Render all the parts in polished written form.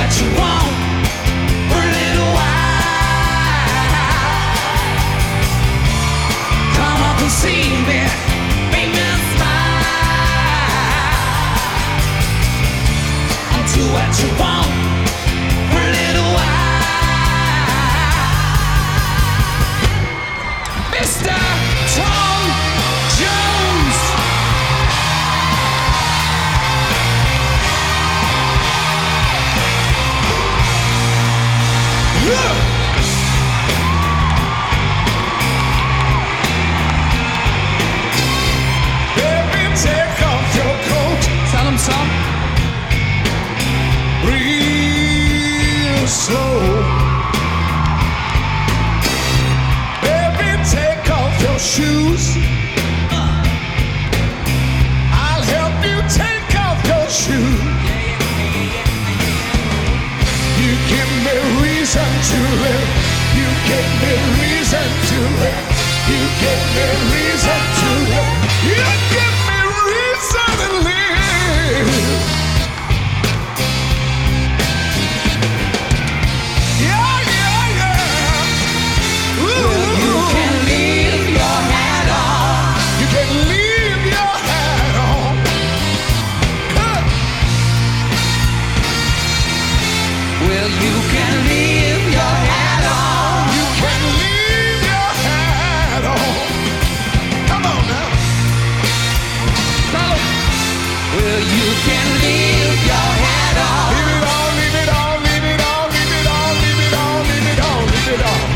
what you want for a little while. Come up and see me, make me smile. Do what you want for a little while. Mr. Tom Jones. Baby, take off your coat. Tell him, Tom. Real slow. Baby, take off your shoes. I'll help you take off your shoes. You give me reason to live. You give me reason to live. You give me reason to live. You give me reason to live. Yeah, yeah, yeah. Ooh. You can leave your hat on. You can leave your hat on. Huh. Well, you can leave your hat on. You can leave your hat on. Come on now. Well, you can leave your hat on. Leave it all, leave it all, leave it all, leave it all, leave it all, leave it all, leave it all.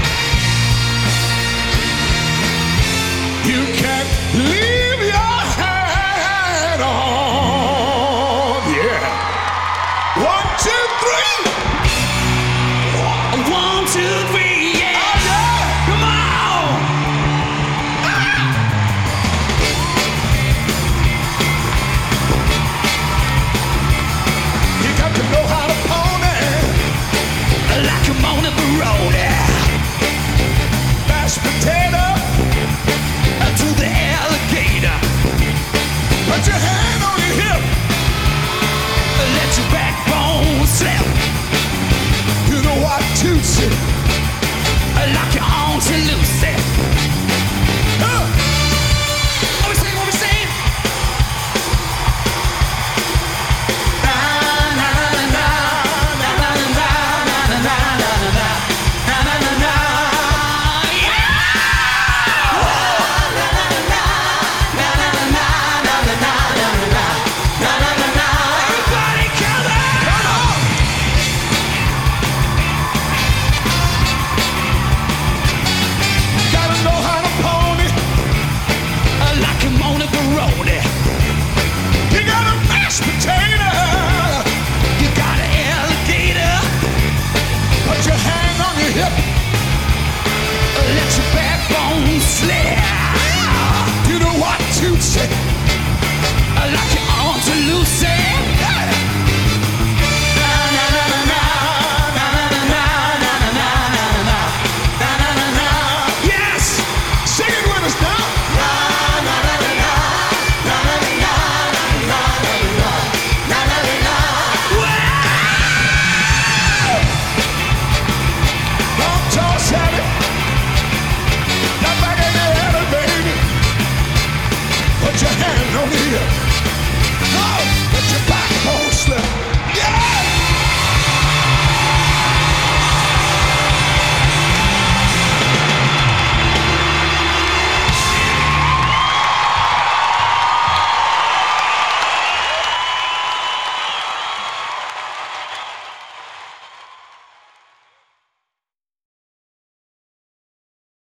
You can leave your hat on. Yeah. 1, 2, 3. 1, 2, 3, yeah. Oh, yeah. Come on. You got to know how to pony. Like I'm on a Baroni. Mashed potato. To the alligator. Put your hand on your hip. Let your backbone slap